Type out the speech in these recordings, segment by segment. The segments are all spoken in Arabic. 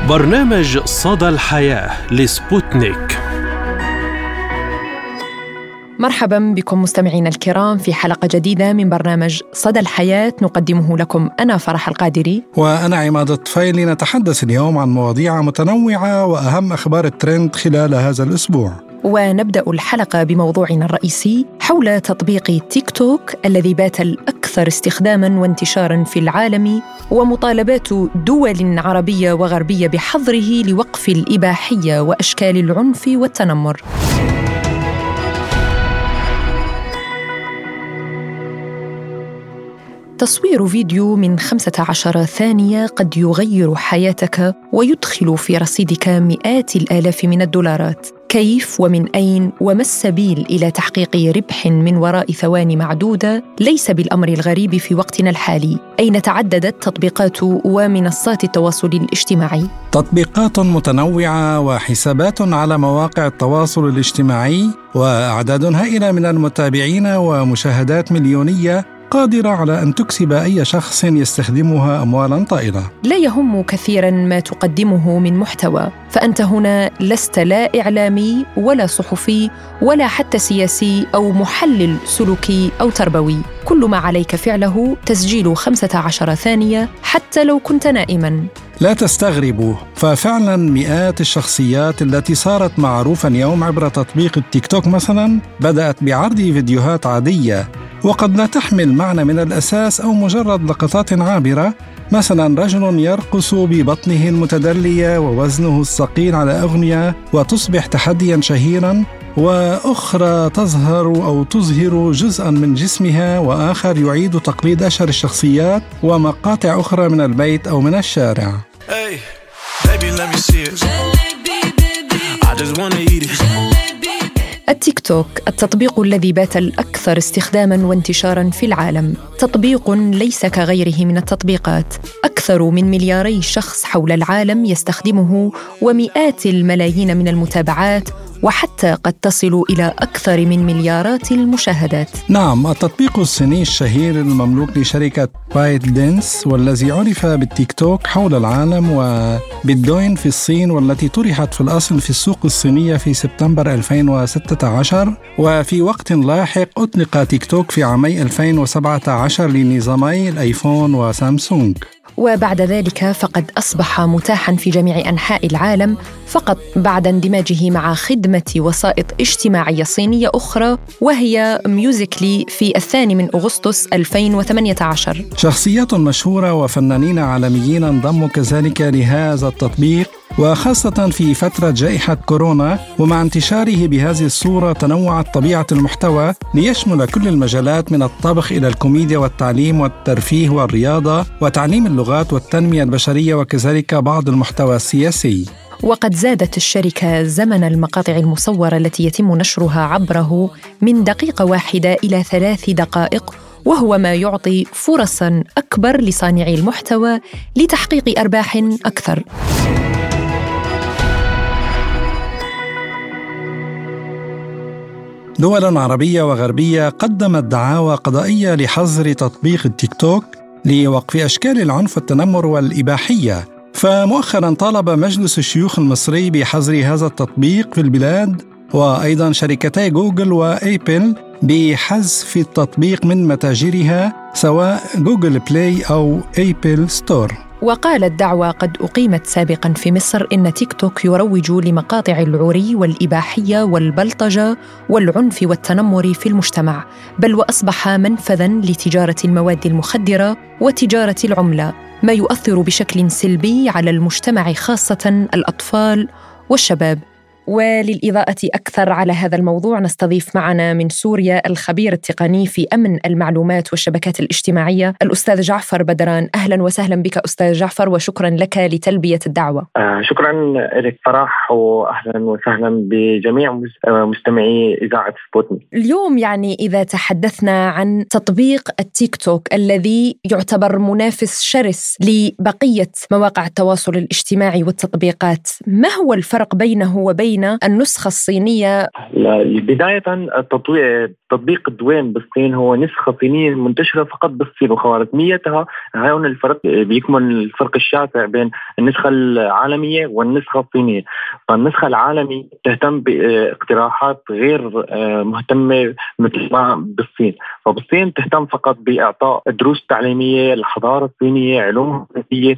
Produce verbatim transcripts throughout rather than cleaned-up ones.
برنامج صدى الحياة لسبوتنيك. مرحبا بكم مستمعينا الكرام في حلقة جديدة من برنامج صدى الحياة، نقدمه لكم أنا فرح القادري وأنا عماد الطفيلي. نتحدث اليوم عن مواضيع متنوعة وأهم أخبار الترند خلال هذا الأسبوع. ونبدأ الحلقة بموضوعنا الرئيسي حول تطبيق تيك توك الذي بات الأكثر استخداماً وانتشاراً في العالم، ومطالبات دول عربية وغربية بحظره لوقف الإباحية وأشكال العنف والتنمر. تصوير فيديو من خمسة عشر ثانية قد يغير حياتك ويدخل في رصيدك مئات الآلاف من الدولارات. كيف ومن أين وما السبيل إلى تحقيق ربح من وراء ثواني معدودة ليس بالأمر الغريب في وقتنا الحالي، أين تعددت تطبيقات ومنصات التواصل الاجتماعي. تطبيقات متنوعة وحسابات على مواقع التواصل الاجتماعي وأعداد هائلة من المتابعين ومشاهدات مليونية قادرة على أن تكسب أي شخص يستخدمها أموالاً طائلة. لا يهم كثيراً ما تقدمه من محتوى، فأنت هنا لست لا إعلامي ولا صحفي ولا حتى سياسي أو محلل سلوكي أو تربوي. كل ما عليك فعله تسجيل خمسة عشر ثانية حتى لو كنت نائماً. لا تستغربوا، ففعلاً مئات الشخصيات التي صارت معروفاً اليوم عبر تطبيق التيك توك مثلاً بدأت بعرض فيديوهات عادية وقد لا تحمل معنى من الأساس أو مجرد لقطات عابرة، مثلا رجل يرقص ببطنه المتدلية ووزنه الثقيل على أغنية وتصبح تحديا شهيرا، وأخرى تظهر أو تظهر جزءا من جسمها، وآخر يعيد تقليد أشهر الشخصيات ومقاطع أخرى من البيت أو من الشارع. Hey, baby, let me see it. I just wanna eat it. التيك توك التطبيق الذي بات الأكثر استخداماً وانتشاراً في العالم، تطبيق ليس كغيره من التطبيقات. أكثر من ملياري شخص حول العالم يستخدمه ومئات الملايين من المتابعات، وحتى قد تصل إلى أكثر من مليارات المشاهدات. نعم، التطبيق الصيني الشهير المملوك لشركة بايت دانس والذي عرف بالتيك توك حول العالم وبالدوين في الصين، والتي طرحت في الأصل في السوق الصينية في سبتمبر ألفين وستة عشر، وفي وقت لاحق أطلق تيك توك في عامي ألفين وسبعة عشر لنظامي الآيفون وسامسونج. وبعد ذلك فقد أصبح متاحاً في جميع أنحاء العالم فقط بعد اندماجه مع خدمة وسائط اجتماعية صينية أخرى وهي ميوزيكلي في الثاني من أغسطس ألفين وثمانية عشر. شخصيات مشهورة وفنانين عالميين انضموا كذلك لهذا التطبيق، وخاصة في فترة جائحة كورونا، ومع انتشاره بهذه الصورة تنوعت طبيعة المحتوى ليشمل كل المجالات من الطبخ إلى الكوميديا والتعليم والترفيه والرياضة وتعليم اللغات والتنمية البشرية، وكذلك بعض المحتوى السياسي. وقد زادت الشركة زمن المقاطع المصورة التي يتم نشرها عبره من دقيقة واحدة إلى ثلاث دقائق، وهو ما يعطي فرصاً أكبر لصانعي المحتوى لتحقيق أرباح أكثر. دول عربية وغربية قدمت دعاوى قضائية لحظر تطبيق التيك توك لوقف أشكال العنف والتنمر والإباحية. فمؤخراً طالب مجلس الشيوخ المصري بحظر هذا التطبيق في البلاد، وأيضاً شركتي جوجل وأيبل بحذف التطبيق من متاجرها سواء جوجل بلاي أو أيبل ستور. وقالت دعوى قد أقيمت سابقاً في مصر إن تيك توك يروج لمقاطع العري والإباحية والبلطجة والعنف والتنمر في المجتمع، بل وأصبح منفذاً لتجارة المواد المخدرة وتجارة العملة، ما يؤثر بشكل سلبي على المجتمع خاصة الأطفال والشباب. وللإضاءة أكثر على هذا الموضوع نستضيف معنا من سوريا الخبير التقني في أمن المعلومات والشبكات الاجتماعية الأستاذ جعفر بدران. أهلا وسهلا بك أستاذ جعفر، وشكرا لك لتلبية الدعوة. آه شكرا لك فرح، وأهلا وسهلا بجميع مستمعي إذاعة سبوتنيك. اليوم يعني إذا تحدثنا عن تطبيق التيك توك الذي يعتبر منافس شرس لبقية مواقع التواصل الاجتماعي والتطبيقات، ما هو الفرق بينه وبين لدينا النسخة الصينية؟ بداية تطبيق دوين بالصين هو نسخة صينية منتشرة فقط بالصين وخوارزميتها. هون الفرق بيكمن الفرق الشاسع بين النسخة العالمية والنسخة الصينية. فالنسخة العالمية تهتم باقتراحات غير مهتمة مثل ما بالصين. فبالصين تهتم فقط بإعطاء دروس تعليمية للحضارة الصينية، علوم صينية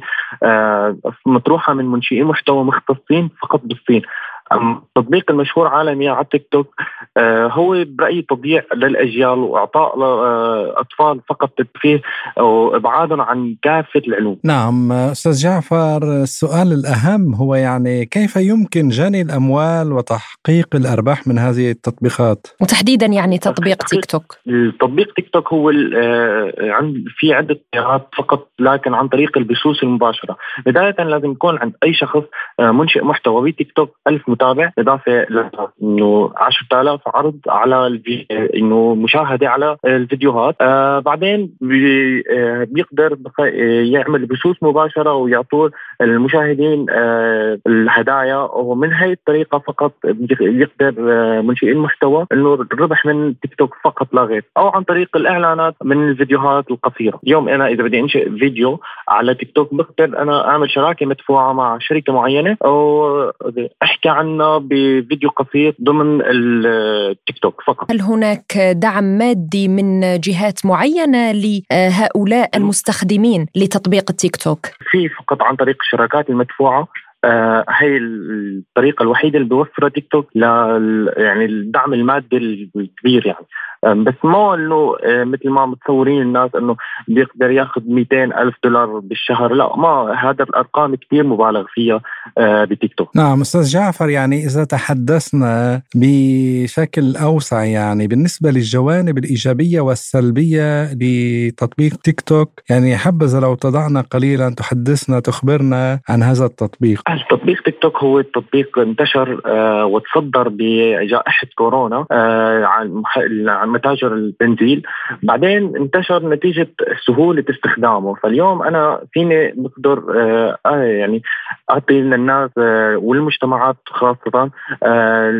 مطروحة من منشئين محتوى مختصين فقط بالصين. التطبيق المشهور عالميا على تيك توك آه هو برأيي تضييع للأجيال وإعطاء آه أطفال فقط ترفيه وإبعادهم عن كافة العلوم. نعم أستاذ جعفر، السؤال الأهم هو يعني كيف يمكن جني الأموال وتحقيق الأرباح من هذه التطبيقات، وتحديدا يعني تطبيق تيك توك؟ التطبيق تيك توك هو آه في عدة خيارات فقط، لكن عن طريق البثوث المباشرة. بداية لازم يكون عند أي شخص آه منشئ محتوى بتيك توك ألف متابع، إضافة إنه عشرة آلاف عرض على الفي... إنه مشاهدة على الفيديوهات. آه بعدين بي... آه بيقدر بخ... يعمل بثوث مباشرة ويعطون المشاهدين آه الهدايا، ومن هاي الطريقة فقط يقدر آه منشئين المحتوى إنه الربح من تيك توك فقط لا غير، أو عن طريق الإعلانات من الفيديوهات القصيرة. اليوم أنا إذا بدي أنشئ فيديو على تيك توك بقدر أنا أعمل شراكة مدفوعة مع شركة معينة أو أحكي عنه بفيديو قصير ضمن التيك توك فقط. هل هناك دعم مادي من جهات معينة لهؤلاء المستخدمين لتطبيق التيك توك؟ في فقط عن طريق الشراكات المدفوعة. آه هي الطريقة الوحيدة اللي بيوفرها تيك توك ل يعني الدعم المادي الكبير يعني. بس ما انه مثل ما متصورين الناس انه بيقدر ياخذ مئتين ألف دولار بالشهر، لا، ما هذا الارقام كتير مبالغ فيها بتيك توك. نعم أستاذ جعفر، يعني إذا تحدثنا بشكل أوسع يعني بالنسبة للجوانب الإيجابية والسلبية لتطبيق تيك توك، يعني حبذا لو تضعنا قليلا تحدثنا تخبرنا عن هذا التطبيق. التطبيق تيك توك هو التطبيق انتشر آه وتصدر بجائحة كورونا آه عن متاجر البنزين، بعدين انتشر نتيجة سهولة استخدامه. فاليوم أنا فيني بقدر آه يعني أعطي للناس آه والمجتمعات خاصة آه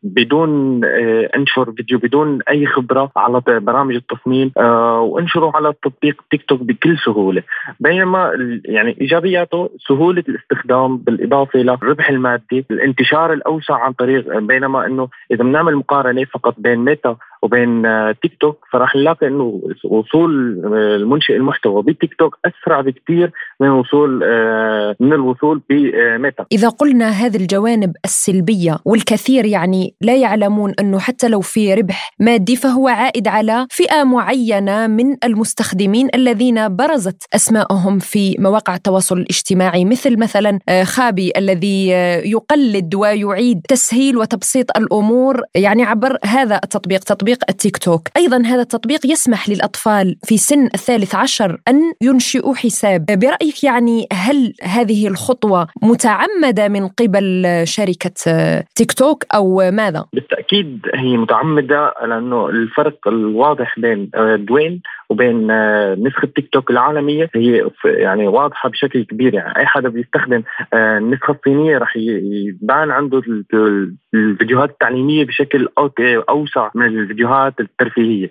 بدون آه انشر فيديو بدون أي خبرة على برامج التصميم آه وانشره على تطبيق تيك توك بكل سهولة. بينما يعني إيجابياته سهولة الاستخدام بالإضافة إلى الربح المادي، الانتشار الأوسع عن طريق، بينما أنه إذا بنعمل مقارنة فقط بين ميتا وبين تيك توك فراح نلاقي انه وصول المنشئ المحتوى بتيك توك اسرع بكثير من وصول من الوصول بميتا. اذا قلنا هذه الجوانب السلبيه، والكثير يعني لا يعلمون انه حتى لو في ربح مادي فهو عائد على فئه معينه من المستخدمين الذين برزت اسماءهم في مواقع التواصل الاجتماعي، مثل مثلا خابي الذي يقلد ويعيد تسهيل وتبسيط الامور يعني عبر هذا التطبيق، تطبيق التيك توك. أيضا هذا التطبيق يسمح للأطفال في سن الثالث عشر أن ينشئوا حساب. برأيك يعني هل هذه الخطوة متعمدة من قبل شركة تيك توك أو ماذا؟ بالتأكيد هي متعمدة، لأنه الفرق الواضح بين دوين وبين نسخة تيك توك العالمية هي يعني واضحة بشكل كبير. يعني أي حدا بيستخدم النسخة الصينية رح يبان عنده الفيديوهات التعليمية بشكل أوسع من الفيديوهات الترفيهية.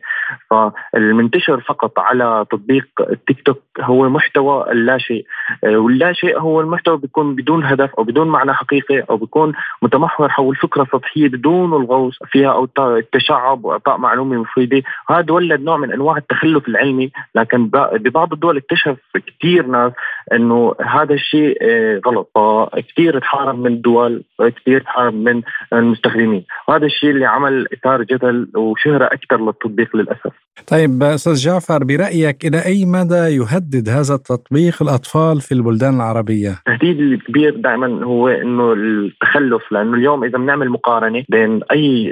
فالمنتشر فقط على تطبيق التيك توك هو محتوى اللا شيء، واللا شيء هو المحتوى بيكون بدون هدف أو بدون معنى حقيقي، أو بيكون متمحور حول فكرة سطحية بدون الغوص فيها أو التشعب وإعطاء معلومة مفيدة. هذا ولد نوع من أنواع التخلف العلمي. لكن ببعض الدول اكتشف كتير ناس أنه هذا الشيء غلط، فكتير تحارب من الدول وكتير تحارب من المستخدمين، وهذا الشيء اللي عمل إثارة جدل وشهرة أكثر للتطبيق للأسف. طيب أستاذ جعفر، برأيك إلى أي مدى يهدد هذا التطبيق الأطفال في البلدان العربية؟ التهديد الكبير دائما هو إنه التخلف، لأنه اليوم إذا بنعمل مقارنة بين أي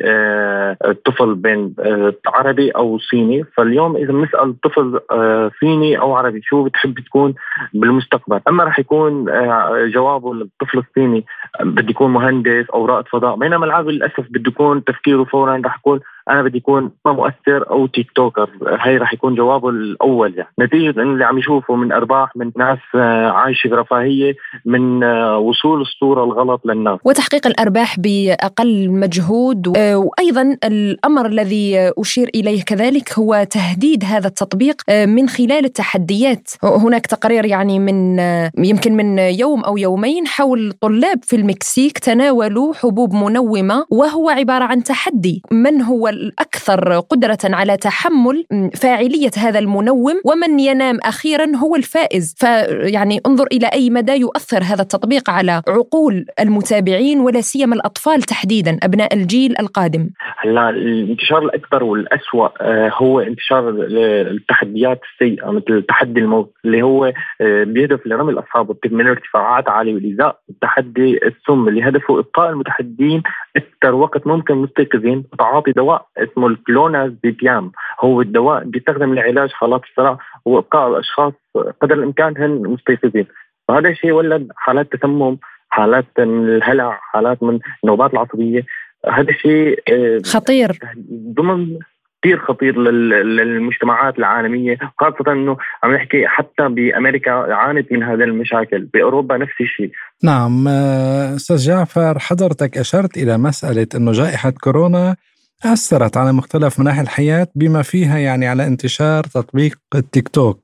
طفل بين عربي أو صيني، فاليوم إذا بنسأل طفل صيني أو عربي شو بتحب تكون بالمستقبل، أما رح يكون جوابه للطفل الصيني بدي يكون مهندس أو رائد فضاء، بينما العربي للأسف بده يكون تفكيره فورا رح يكون أنا بدي يكون مؤثر أو تيك توكر. هاي رح يكون جوابه الأول، يعني نتيجة أن اللي عم يشوفه من أرباح من ناس عايشة برفاهية، من وصول الصورة الغلط للناس وتحقيق الأرباح بأقل مجهود. وأيضا الأمر الذي أشير إليه كذلك هو تهديد هذا التطبيق من خلال التحديات. هناك تقرير يعني من يمكن من يوم أو يومين حول طلاب في المكسيك تناولوا حبوب منومة، وهو عبارة عن تحدي من هو الأكثر قدرة على تحمل فاعلية هذا المنوم، ومن ينام أخيرا هو الفائز. فيعني انظر إلى أي مدى يؤثر هذا التطبيق على عقول المتابعين، ولا سيما الأطفال تحديدا أبناء الجيل القادم. هلا الانتشار الأكبر والأسوأ هو انتشار التحديات السيئة، مثل التحدي الموت اللي هو بيهدف لرمي الأصحاب من ارتفاعات عالية والإيذاء. التحدي السم اللي هدفه إبقاء المتحدين أكثر وقت ممكن مستيقظين، وتعاطي دواء اسمه الكلونازيبام. هو الدواء بيستخدم لعلاج حالات الصرع وإبقاء الأشخاص قدر الإمكان هن مستيقظين. وهذا الشيء ولد حالات تسمم، حالات من الهلع، حالات من النوبات العصبية. هذا الشيء خطير ضمن كثير خطير للمجتمعات العالمية، خاصة أنه عم نحكي حتى بأمريكا عانت من هذا المشاكل، بأوروبا نفس الشيء. نعم أستاذ جعفر، حضرتك أشرت إلى مسألة أنه جائحة كورونا أثرت على مختلف مناحي الحياة، بما فيها يعني على انتشار تطبيق التيك توك،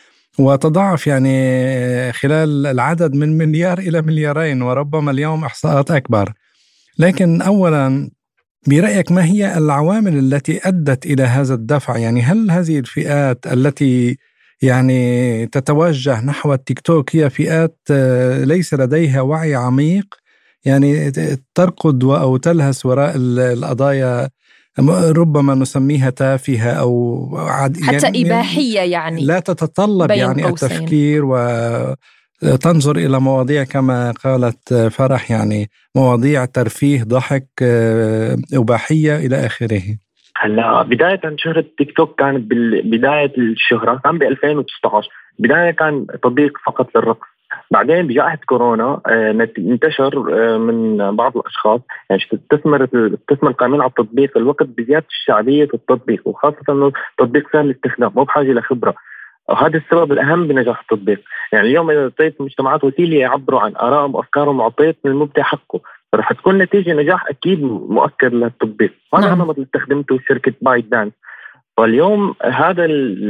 وتضاعف يعني خلال العدد من مليار إلى مليارين، وربما اليوم إحصاءات أكبر. لكن أولا برأيك ما هي العوامل التي أدت إلى هذا الدفع؟ يعني هل هذه الفئات التي يعني تتوجه نحو التيك توك هي فئات ليس لديها وعي عميق، يعني ترقد أو تلهس وراء القضايا ربما نسميها تافهة أو عد حتى يعني إباحية، يعني لا تتطلب يعني قوسين. التفكير وتنظر إلى مواضيع كما قالت فرح، يعني مواضيع ترفيه، ضحك، إباحية إلى آخره؟ هلا بداية شهرة تيك توك كانت بداية الشهرة كان ب ألفين وتسعة عشر. بداية كان تطبيق فقط للرقص. بعدين بجائحة كورونا انتشر من بعض الأشخاص يعني تستثمر تستثمر القائمين على التطبيق الوقت بزيادة شعبية التطبيق، وخاصة أنه التطبيق سهل الاستخدام مو بحاجة لخبرة. وهذا السبب الأهم بنجاح التطبيق. يعني اليوم إذا أعطيت المجتمعات وسيلة يعبروا عن آرائهم وأفكارهم وأعطيت المبدع حقه، رح تكون نتيجة نجاح أكيد مؤكد للتطبيق. هذا النمط اللي استخدمته شركة بايت دانس. واليوم هذا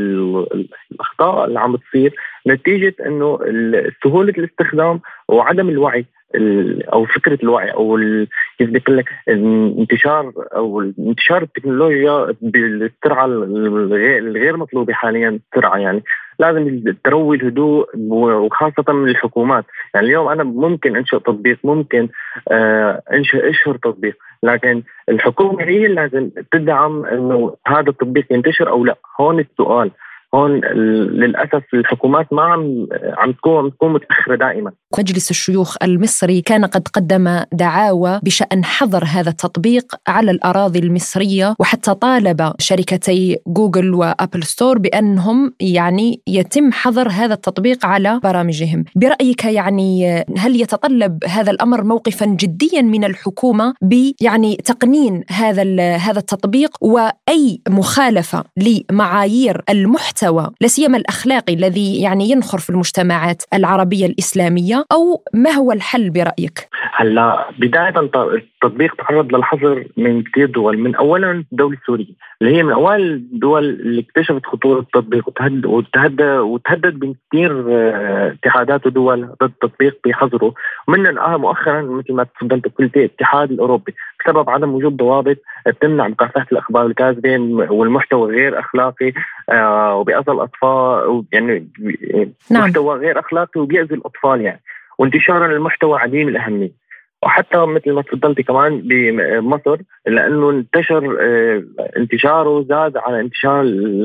الأخطاء اللي عم تصير نتيجة إنه سهولة الاستخدام وعدم الوعي أو فكرة الوعي أو كيف بقول لك انتشار أو انتشار التكنولوجيا بالسرعة الغير مطلوبة حاليا. السرعة يعني لازم التروي الهدوء، وخاصة من الحكومات. يعني اليوم أنا ممكن أنشئ تطبيق، ممكن أنشئ أشهر تطبيق، لكن الحكومة هي اللي لازم تدعم إنه هذا التطبيق ينتشر أو لا. هون السؤال، هون للأسف الحكومات ما عم عم تكون تكون متأخرة دائما. مجلس الشيوخ المصري كان قد قدم دعاوى بشأن حظر هذا التطبيق على الأراضي المصرية، وحتى طالب شركتي جوجل وأبل ستور بأنهم يعني يتم حظر هذا التطبيق على برامجهم. برأيك يعني هل يتطلب هذا الأمر موقفا جديا من الحكومة بيعني تقنين هذا هذا التطبيق، وأي مخالفة لمعايير المحتوى لا سيما الأخلاقي الذي يعني ينخر في المجتمعات العربية الإسلامية، أو ما هو الحل برأيك؟ هلا بداية التطبيق تعرض للحظر من كثير دول، من أولا الدولة السورية اللي هي من أول الدول اللي اكتشفت خطورة التطبيق وتهدد وتهدد وتهدد من كثير اتحادات ودول ضد التطبيق بحظره. ومن مؤخرا مثل ما تفضلت قلت الاتحاد الأوروبي بسبب عدم وجود ضوابط تمنع مكافحة الأخبار الكاذبة والمحتوى غير أخلاقي وبيأذي الأطفال، يعني نعم. محتوى غير أخلاقي وبيأذي الأطفال يعني، وانتشار المحتوى عديم الأهمية. وحتى مثل ما تفضلتي كمان بمصر لأنه انتشر انتشاره زاد على انتشار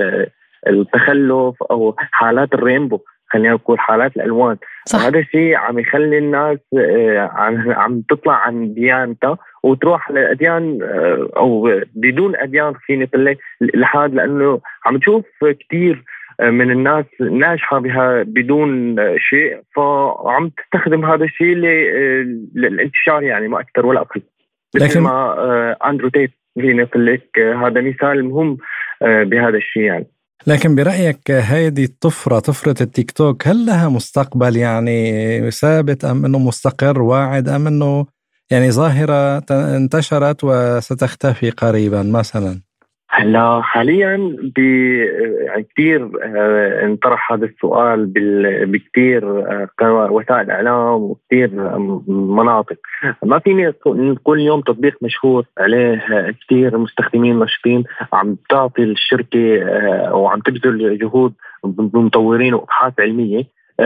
التخلف أو حالات الرينبو، خلينا نقول حالات الألوان. وهذا الشيء عم يخلي الناس عم عم تطلع عن ديانتها وتروح لأديان أو بدون أديان خلينا نقول لحد، لأنه عم تشوف كتير من الناس ناجحة بها بدون شيء، فعم تستخدم هذا الشيء للانتشار يعني ما أكثر ولا أقل. مثل ما أندرو تيت هنا في لك هذا مثال مهم بهذا الشيء يعني. لكن برأيك هذه الطفرة طفرة التيك توك هل لها مستقبل يعني ثابت أم أنه مستقر واعد أم أنه يعني ظاهرة انتشرت وستختفي قريبا مثلا؟ هلا حاليا يعني كثير انطرح هذا السؤال بكثير وسائل اعلام وكثير مناطق. ما فيني نقول اليوم تطبيق مشهور عليه كثير مستخدمين نشطين عم تعطي الشركه وعم تبذل جهود بمطورين وابحاث علميه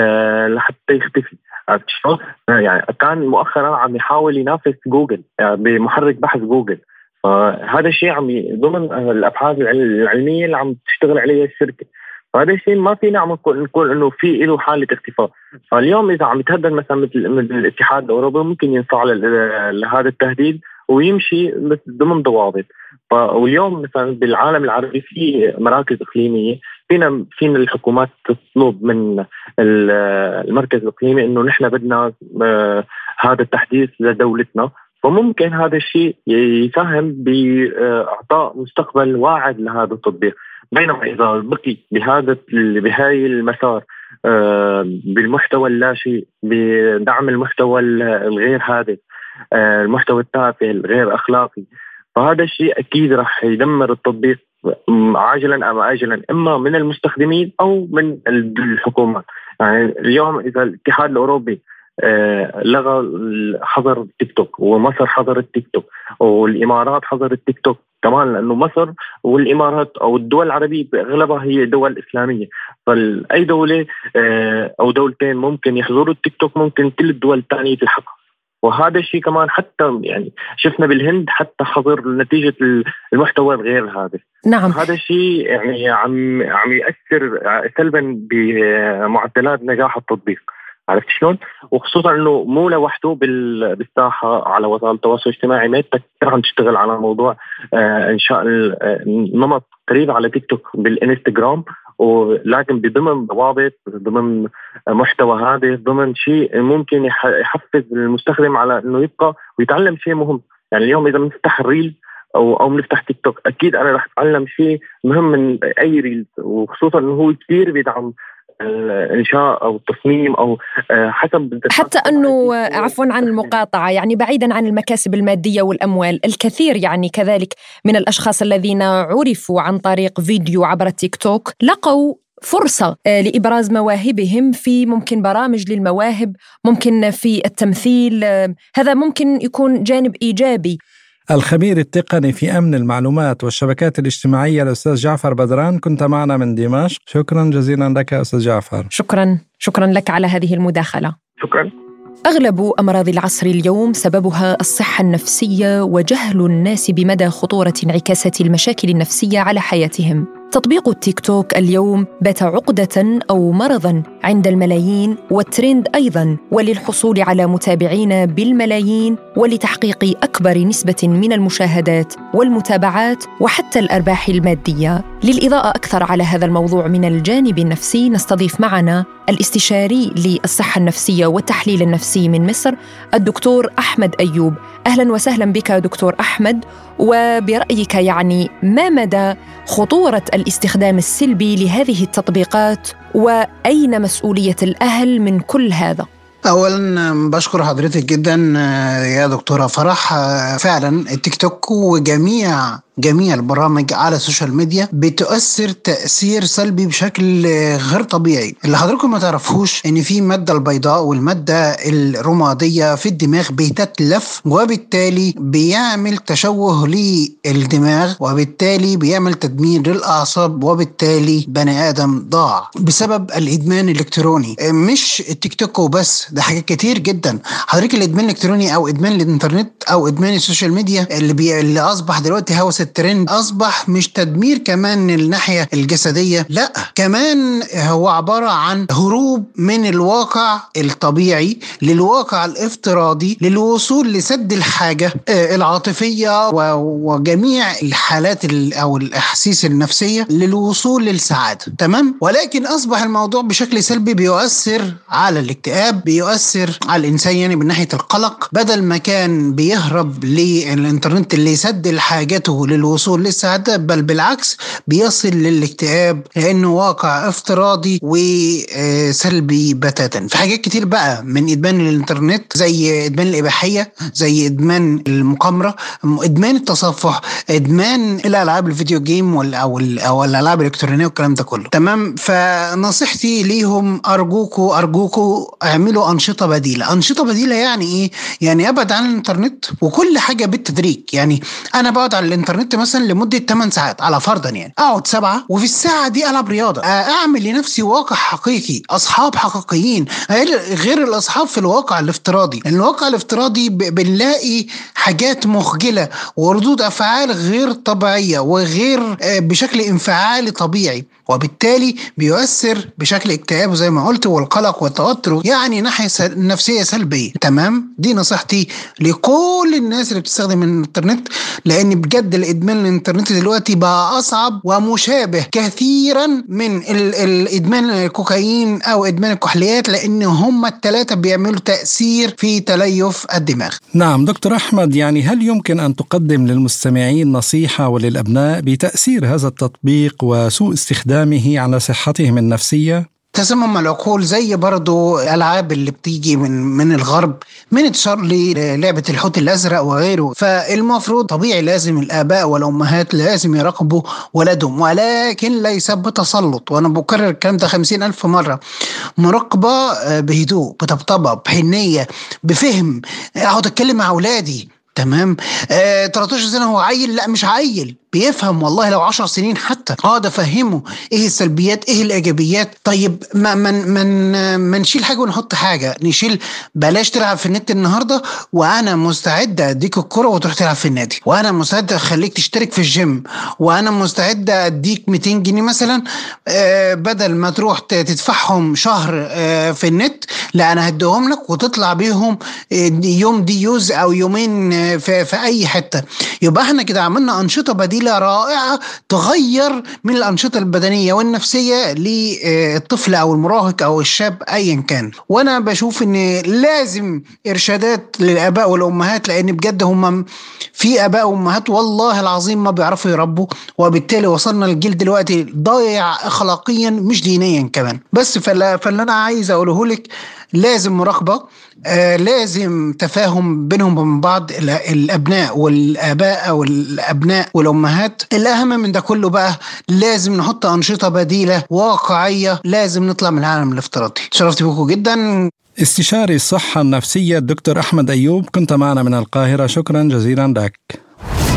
لحتى يختفي. يعني كان مؤخرا عم يحاول ينافس جوجل بمحرك بحث جوجل، فهذا الشيء عم ضمن الابحاث العلميه اللي عم تشتغل عليها الشركه. فهذا الشيء ما فينا عم نقول انه في له حاله اختفاء. فاليوم اذا عم يتهدد مثلا مثل الاتحاد الاوروبي ممكن ينفعل لهذا التهديد ويمشي ضمن ضوابط. واليوم مثلا بالعالم العربي في مراكز اقليميه فينا فينا الحكومات تطلب من المركز الاقليمي انه نحن بدنا هذا التحديث لدولتنا، فممكن هذا الشيء يساهم بإعطاء مستقبل واعد لهذا التطبيق. بينما إذا بقي بهذا بهاي المسار بالمحتوى اللاشيء، بدعم المحتوى الغير هادف، المحتوى التافه الغير أخلاقي، فهذا الشيء أكيد رح يدمر التطبيق عاجلا أم آجلا، إما من المستخدمين أو من الحكومات. يعني اليوم إذا الاتحاد الأوروبي آه لغى حظر التيك توك، ومصر حظر التيك توك، والإمارات حظر التيك توك كمان، لأنه مصر والإمارات أو الدول العربية أغلبها هي دول إسلامية، فأي دولة آه أو دولتين ممكن يحظروا التيك توك ممكن كل الدول الثانية تلحقها. وهذا الشيء كمان حتى يعني شفنا بالهند حتى حظر نتيجة المحتوى الغير هادف. نعم. هذا الشيء يعني عم عم يأثر سلبا بمعدلات نجاح التطبيق. عرفت شلون؟ وخصوصا انه مو لوحده بالساحه على وسائل التواصل الاجتماعي، ميتا كثير عم تشتغل على موضوع آه انشاء النمط قريب على تيك توك بالانستغرام، ولكن بضمن ضوابط، ضمن محتوى هادف، ضمن شيء ممكن يحفز المستخدم على انه يبقى ويتعلم شيء مهم. يعني اليوم اذا بنفتح الريل او او بنفتح تيك توك اكيد انا رح اتعلم شيء مهم من اي ريل، وخصوصا انه هو كثير بيدعم الإنشاء أو التصميم أو حسب حتى أنه عفوا عن المقاطعة، يعني بعيدا عن المكاسب المادية والأموال، الكثير يعني كذلك من الأشخاص الذين عرفوا عن طريق فيديو عبر التيك توك لقوا فرصة لإبراز مواهبهم في ممكن برامج للمواهب، ممكن في التمثيل. هذا ممكن يكون جانب إيجابي. الخبير التقني في أمن المعلومات والشبكات الاجتماعية الأستاذ جعفر بدران، كنت معنا من دمشق. شكرا جزيلا لك أستاذ جعفر. شكرا شكرا لك على هذه المداخلة. شكرا. أغلب أمراض العصر اليوم سببها الصحة النفسية وجهل الناس بمدى خطورة انعكاسات المشاكل النفسية على حياتهم. تطبيق التيك توك اليوم بات عقدة أو مرضاً عند الملايين، والترند أيضاً، وللحصول على متابعين بالملايين ولتحقيق أكبر نسبة من المشاهدات والمتابعات وحتى الأرباح المادية. للإضاءة أكثر على هذا الموضوع من الجانب النفسي نستضيف معنا الاستشاري للصحة النفسية والتحليل النفسي من مصر الدكتور أحمد أيوب. أهلاً وسهلاً بك دكتور أحمد. وبرأيك يعني ما مدى خطورة الاستخدام السلبي لهذه التطبيقات، وأين مسؤولية الأهل من كل هذا؟ أولاً بشكر حضرتك جداً يا دكتورة فرح. فعلاً التيك توك وجميع جميع البرامج على السوشيال ميديا بتؤثر تأثير سلبي بشكل غير طبيعي. اللي حضراتكم ما تعرفوش ان في مادة البيضاء والمادة الرمادية في الدماغ بتتلف، وبالتالي بيعمل تشوه للدماغ، وبالتالي بيعمل تدمير للأعصاب، وبالتالي بني آدم ضاع بسبب الإدمان الإلكتروني. مش التيك توك وبس، ده حاجات كتير جدا. حضرتك الإدمان الإلكتروني أو إدمان الإنترنت أو إدمان السوشيال ميديا اللي, بي... اللي أصبح دلوقتي هوس الترند أصبح مش تدمير كمان من الناحية الجسدية، لا كمان هو عبارة عن هروب من الواقع الطبيعي للواقع الافتراضي للوصول لسد الحاجة العاطفية وجميع الحالات أو الأحاسيس النفسية للوصول للسعادة. تمام. ولكن أصبح الموضوع بشكل سلبي، بيؤثر على الاكتئاب، بيؤثر على الإنسان يعني من ناحية القلق. بدل ما كان بيهرب للإنترنت اللي يسد حاجته للوصول للسعادة، بل بالعكس بيصل للاكتئاب لأنه واقع افتراضي وسلبي بتاتا. في حاجات كتير بقى من إدمان الإنترنت، زي إدمان الإباحية، زي إدمان المقامرة، إدمان التصفح، إدمان الألعاب الفيديو جيم أو أو الألعاب الإلكترونية والكلام ده كله. تمام. فنصيحتي ليهم أرجوكوا أرجوكوا اعملوا أنشطة بديلة. أنشطة بديلة يعني إيه؟ يعني أبعد عن الإنترنت وكل حاجة بالتدريج. يعني أنا بقعد على الإنترنت مثلا لمدة ثماني ساعات على فرضا، يعني أقعد سبعة وفي الساعة دي ألعب رياضة، أعمل لنفسي واقع حقيقي، أصحاب حقيقيين غير الأصحاب في الواقع الافتراضي. الواقع الافتراضي بنلاقي حاجات مخجلة وردود أفعال غير طبيعية وغير بشكل انفعالي طبيعي، وبالتالي بيؤثر بشكل اكتئاب زي ما قلت والقلق والتوتر، يعني ناحية نفسية سلبية. تمام. دي نصيحتي لكل الناس اللي بتستخدم الانترنت، لأن بجد الإدمان الانترنت دلوقتي بقى أصعب ومشابه كثيرا من الإدمان الكوكايين أو إدمان الكحوليات، لأن هم الثلاثة بيعملوا تأثير في تليف الدماغ. نعم دكتور أحمد، يعني هل يمكن أن تقدم للمستمعين نصيحة وللأبناء بتأثير هذا التطبيق وسوء استخدامه على صحتهم النفسية؟ تسمم العقول، زي برضو الألعاب اللي بتيجي من من الغرب، من انتشار للعبة الحوت الأزرق وغيره. فالمفروض طبيعي لازم الآباء والأمهات لازم يراقبوا ولدهم، ولكن ليس بتسلط. وأنا بكرر الكلام ده خمسين ألف مرة. مراقبة بهدوء، بطبطبة، بحنية، بفهم. أقعد أتكلم مع أولادي. تمام. آه، ثلاثة عشر سنة هو عيل؟ لا مش عيل، بيفهم والله. لو عشر سنين حتى اقعد افهمه ايه السلبيات ايه الايجابيات. طيب ما من من ما نشيل حاجه ونحط حاجه. نشيل بلاش تلعب في النت النهارده، وانا مستعد اديك الكره وتروح تلعب في النادي، وانا مستعد اخليك تشترك في الجيم، وانا مستعد اديك مئتين جنيه مثلا، آه بدل ما تروح تدفعهم شهر آه في النت، لا انا هديهم لك وتطلع بيهم يوم دي يوز او يومين في, في اي حته. يبقى احنا كده عملنا انشطه بديله رائعة تغير من الأنشطة البدنية والنفسية للطفل أو المراهق أو الشاب أيا كان. وأنا بشوف إن لازم إرشادات للآباء والأمهات، لأن بجد هم في آباء وأمهات والله العظيم ما بيعرفوا يربوا، وبالتالي وصلنا للجيل دلوقتي ضايع أخلاقيا مش دينيا كمان. بس فاللي أنا عايز أقوله لك لازم مراقبة، آه لازم تفاهم بينهم وبين بعض الأبناء والآباء أو الأبناء والأمهات. الأهم من ده كله بقى لازم نحط أنشطة بديلة واقعية، لازم نطلع من العالم الافتراضي. شرفت بكم جدا. استشاري الصحة النفسية الدكتور أحمد أيوب، كنت معنا من القاهرة، شكرا جزيلا لك.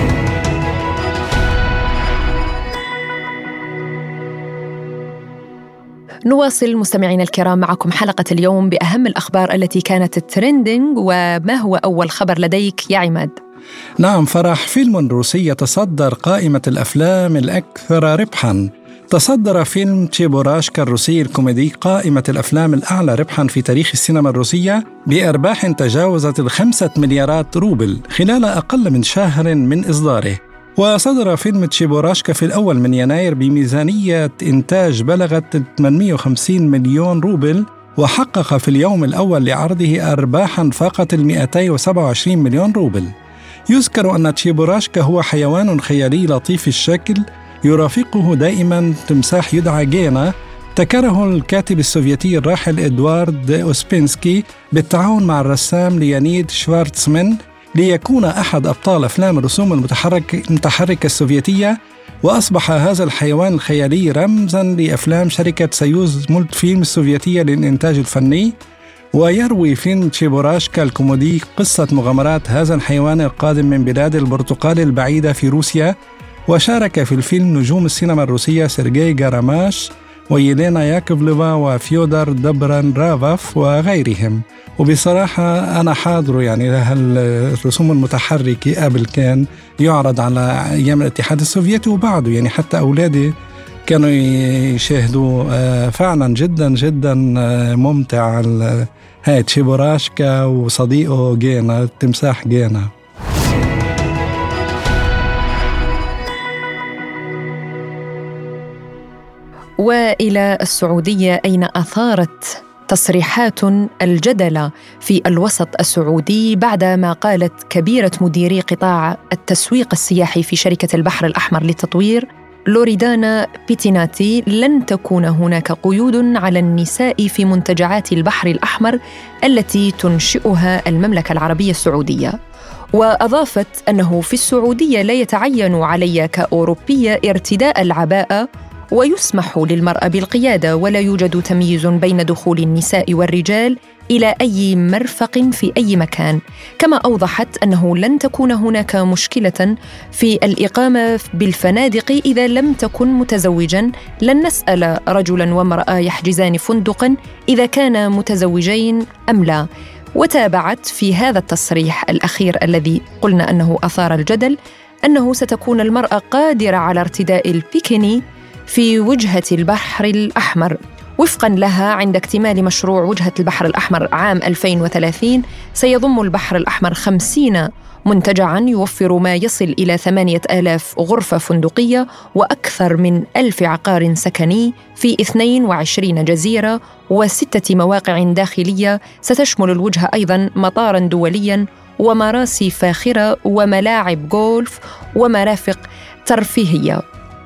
نواصل مستمعين الكرام معكم حلقة اليوم بأهم الأخبار التي كانت الترندينج. وما هو أول خبر لديك يا عماد؟ نعم فرح، فيلم روسي يتصدر قائمة الأفلام الأكثر ربحاً. تصدر فيلم تشيبوراشكا الروسي الكوميدي قائمة الأفلام الأعلى ربحاً في تاريخ السينما الروسية بأرباح تجاوزت الخمسة مليارات روبل خلال أقل من شهر من إصداره. وصدر فيلم تشيبوراشكا في الأول من يناير بميزانية إنتاج بلغت ثمانمئة وخمسين مليون روبل، وحقق في اليوم الأول لعرضه أرباحاً فاقت مئتين وسبعة وعشرين مليون روبل. يذكر أن تشيبوراشكا هو حيوان خيالي لطيف الشكل يرافقه دائماً تمساح يدعى جينا، ابتكره الكاتب السوفيتي الراحل إدوارد أوسبينسكي بالتعاون مع الرسام ليونيد شوارتزمان ليكون أحد أبطال أفلام الرسوم المتحرك المتحركة السوفيتية. وأصبح هذا الحيوان الخيالي رمزاً لأفلام شركة سيوز مولت فيلم السوفيتية للإنتاج الفني. ويروي فيلم تشيبوراشكا الكوميدي قصة مغامرات هذا الحيوان القادم من بلاد البرتقال البعيدة في روسيا. وشارك في الفيلم نجوم السينما الروسية سيرجي غاراماش ويلينا ياكوفلوفا وفيودر دبرانرافف وغيرهم. وبصراحة أنا حاضره، يعني هالرسوم المتحركة قبل كان يعرض على أيام الاتحاد السوفيتي وبعده، يعني حتى أولادي كانوا يشاهدوا. فعلا جدا جدا ممتع. هاي تشيبوراشكا وصديقه جينا التمساح جينا. وإلى السعودية، أين أثارت تصريحات الجدل في الوسط السعودي بعدما قالت كبيرة مديري قطاع التسويق السياحي في شركة البحر الأحمر للتطوير لوريدانا بيتيناتي لن تكون هناك قيود على النساء في منتجعات البحر الأحمر التي تنشئها المملكة العربية السعودية. وأضافت أنه في السعودية لا يتعين علي كأوروبية ارتداء العباءة، ويسمح للمرأة بالقيادة، ولا يوجد تمييز بين دخول النساء والرجال إلى أي مرفق في أي مكان. كما أوضحت أنه لن تكون هناك مشكلة في الإقامة بالفنادق إذا لم تكن متزوجاً، لن نسأل رجلاً وامرأة يحجزان فندقاً إذا كانا متزوجين أم لا. وتابعت في هذا التصريح الأخير الذي قلنا أنه أثار الجدل أنه ستكون المرأة قادرة على ارتداء البيكيني في وجهة البحر الأحمر. وفقاً لها، عند اكتمال مشروع وجهة البحر الأحمر عام ألفين وثلاثين سيضم البحر الأحمر خمسين منتجعاً يوفر ما يصل إلى ثمانية آلاف غرفة فندقية وأكثر من ألف عقار سكني في اثنين وعشرين جزيرة وستة مواقع داخلية. ستشمل الوجهة أيضاً مطاراً دولياً ومراسي فاخرة وملاعب جولف ومرافق ترفيهية.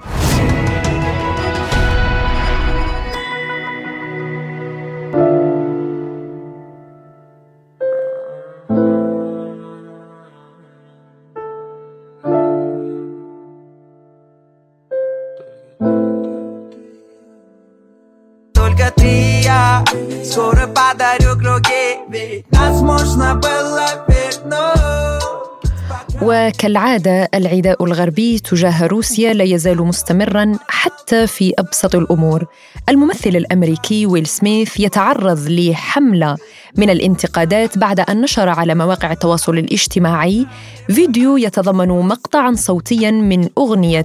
وكالعادة العداء الغربي تجاه روسيا لا يزال مستمراً حتى في أبسط الأمور. الممثل الأمريكي ويل سميث يتعرض لحملة من الانتقادات بعد أن نشر على مواقع التواصل الاجتماعي فيديو يتضمن مقطعاً صوتياً من أغنية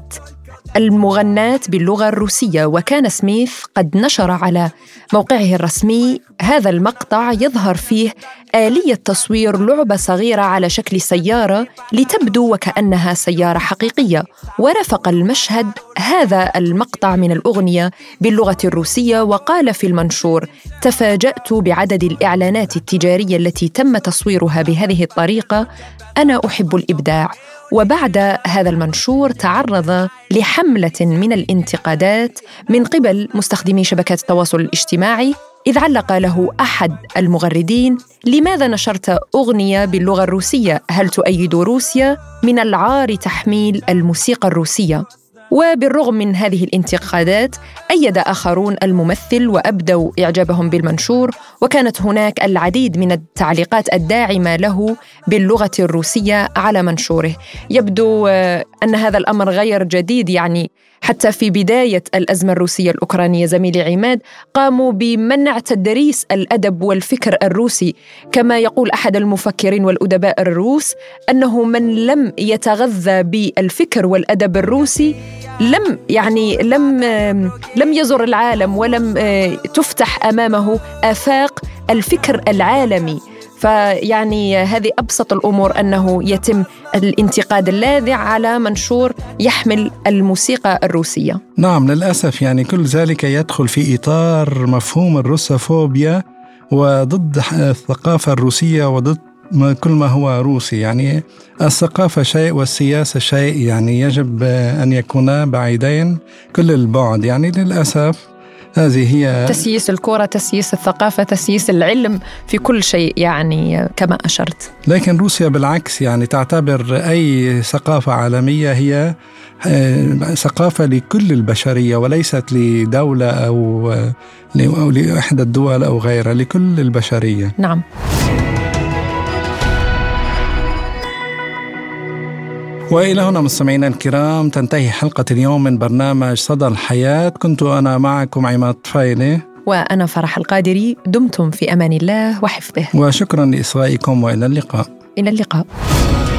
المغناة باللغة الروسية. وكان سميث قد نشر على موقعه الرسمي هذا المقطع يظهر فيه آلية تصوير لعبة صغيرة على شكل سيارة لتبدو وكأنها سيارة حقيقية. ورافق المشهد هذا المقطع من الأغنية باللغة الروسية. وقال في المنشور: تفاجأت بعدد الإعلانات التجارية التي تم تصويرها بهذه الطريقة، أنا أحب الإبداع. وبعد هذا المنشور تعرض لحملة من الانتقادات من قبل مستخدمي شبكات التواصل الاجتماعي، إذ علق له أحد المغردين: لماذا نشرت أغنية باللغة الروسية؟ هل تؤيد روسيا؟ من العار تحميل الموسيقى الروسية. وبالرغم من هذه الانتقادات أيد آخرون الممثل وأبدوا إعجابهم بالمنشور، وكانت هناك العديد من التعليقات الداعمة له باللغة الروسية على منشوره. يبدو أن هذا الأمر غير جديد، يعني حتى في بداية الأزمة الروسية الأوكرانية زميلي عماد قاموا بمنع تدريس الأدب والفكر الروسي. كما يقول أحد المفكرين والأدباء الروس أنه من لم يتغذى بالفكر والأدب الروسي لم يعني لم لم يزر العالم ولم تفتح أمامه آفاق الفكر العالمي. فيعني هذه أبسط الأمور أنه يتم الانتقاد اللاذع على منشور يحمل الموسيقى الروسية. نعم، للأسف يعني كل ذلك يدخل في إطار مفهوم الروسوفوبيا وضد الثقافة الروسية وضد كل ما هو روسي. يعني الثقافة شيء والسياسة شيء، يعني يجب أن يكونا بعيدين كل البعد. يعني للأسف هذه هي تسييس الكرة، تسييس الثقافة، تسييس العلم في كل شيء يعني كما أشرت. لكن روسيا بالعكس يعني تعتبر أي ثقافة عالمية هي ثقافة لكل البشرية وليست لدولة أو لإحدى الدول أو غيرها، لكل البشرية. نعم. وإلى هنا مستمعينا الكرام تنتهي حلقة اليوم من برنامج صدى الحياة. كنت أنا معكم عماد طفيلة وأنا فرح القادري. دمتم في أمان الله وحفظه. وشكرا لإصغائكم وإلى اللقاء. إلى اللقاء.